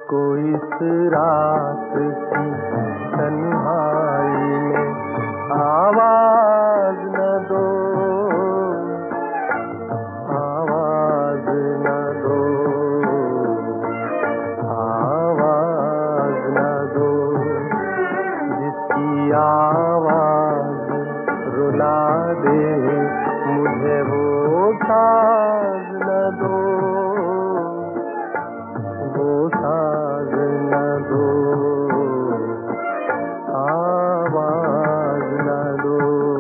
मुझको इस रात की तन्हाई में आवाज न दो, आवाज न दो, आवाज न दो। जिसकी आवाज रुला दे मुझे वो साज न दो, वो साज न दो, आवाज न दो।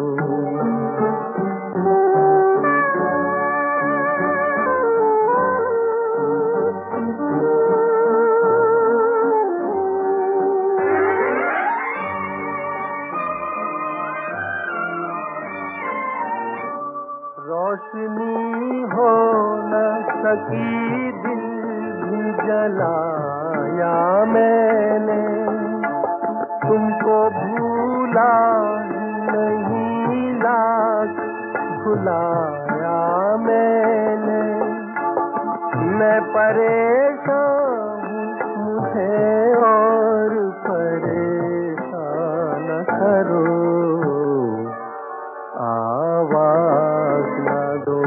रोशनी हो न सकी, दिल भी जलाया मैंने, तुमको भूला नहीं, लाख भुलाया मैंने। मैं परेशान हूँ, मुझे और परेशान न करो, आवाज न दो।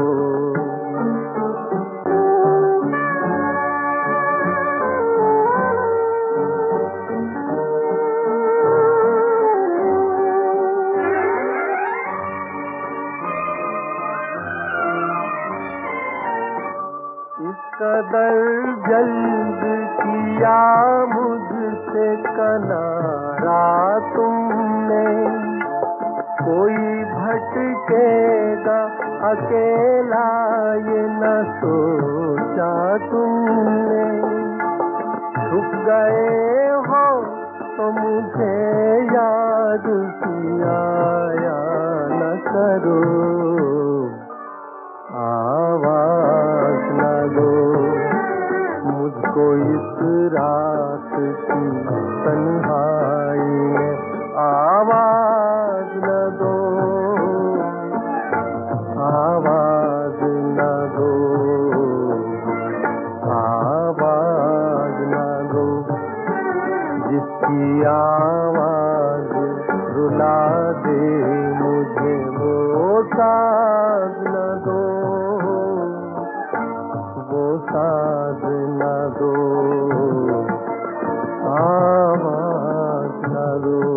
इस कदर जल्द किया मुझसे किनारा तुमने, कोई भटकेगा अकेला ये न सोचा तुमने। छुप गए हो तो मुझे याद किया या न करो, आवाज न दो। मुझको इस रात की तन्हाई में आवाज न दो, आवाज न दो, आवाज न दो। जिसकी आवाज रुला दे मुझे वो साज न दो, वो साज न दो, आवाज न दो।